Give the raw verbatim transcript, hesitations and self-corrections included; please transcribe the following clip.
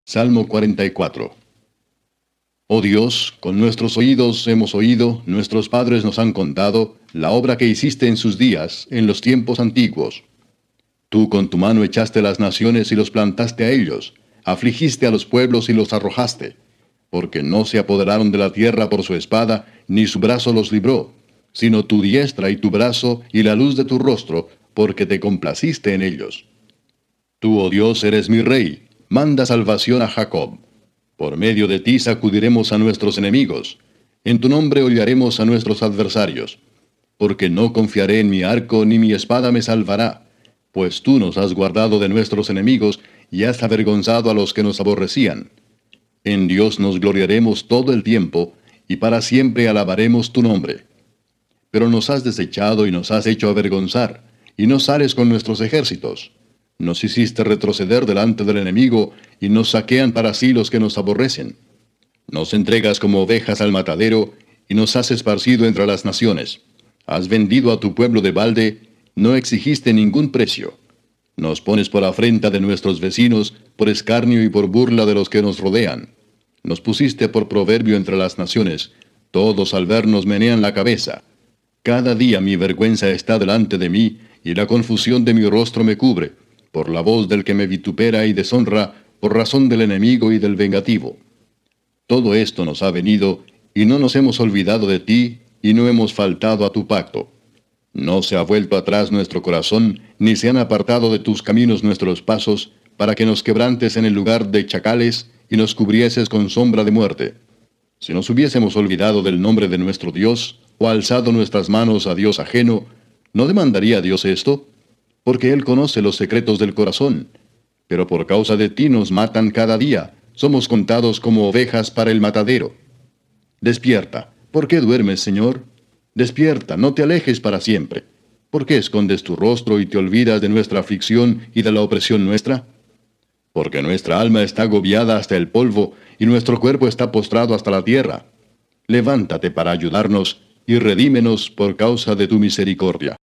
Salmo cuarenta y cuatro. Oh Dios, con nuestros oídos hemos oído, nuestros padres nos han contado, la obra que hiciste en sus días, en los tiempos antiguos. Tú con tu mano echaste las naciones y los plantaste a ellos, afligiste a los pueblos y los arrojaste, porque no se apoderaron de la tierra por su espada, ni su brazo los libró, sino tu diestra y tu brazo y la luz de tu rostro, porque te complaciste en ellos. Tú, oh Dios, eres mi rey, manda salvación a Jacob. Por medio de ti sacudiremos a nuestros enemigos. En tu nombre hollaremos a nuestros adversarios. Porque no confiaré en mi arco, ni mi espada me salvará. Pues tú nos has guardado de nuestros enemigos, y has avergonzado a los que nos aborrecían. En Dios nos gloriaremos todo el tiempo, y para siempre alabaremos tu nombre. Pero nos has desechado y nos has hecho avergonzar, y no sales con nuestros ejércitos. Nos hiciste retroceder delante del enemigo, y nos saquean para sí los que nos aborrecen. Nos entregas como ovejas al matadero, y nos has esparcido entre las naciones. Has vendido a tu pueblo de balde, no exigiste ningún precio. Nos pones por afrenta de nuestros vecinos, por escarnio y por burla de los que nos rodean. Nos pusiste por proverbio entre las naciones, todos al vernos menean la cabeza. Cada día mi vergüenza está delante de mí, y la confusión de mi rostro me cubre, por la voz del que me vitupera y deshonra, por razón del enemigo y del vengativo. Todo esto nos ha venido, y no nos hemos olvidado de ti, y no hemos faltado a tu pacto. No se ha vuelto atrás nuestro corazón, ni se han apartado de tus caminos nuestros pasos, para que nos quebrantes en el lugar de chacales, y nos cubrieses con sombra de muerte. Si nos hubiésemos olvidado del nombre de nuestro Dios, o alzado nuestras manos a Dios ajeno, ¿no demandaría Dios esto? Porque Él conoce los secretos del corazón. Pero por causa de ti nos matan cada día, somos contados como ovejas para el matadero. Despierta, ¿por qué duermes, Señor? Despierta, no te alejes para siempre. ¿Por qué escondes tu rostro y te olvidas de nuestra aflicción y de la opresión nuestra? Porque nuestra alma está agobiada hasta el polvo, y nuestro cuerpo está postrado hasta la tierra. Levántate para ayudarnos, y redímenos por causa de tu misericordia.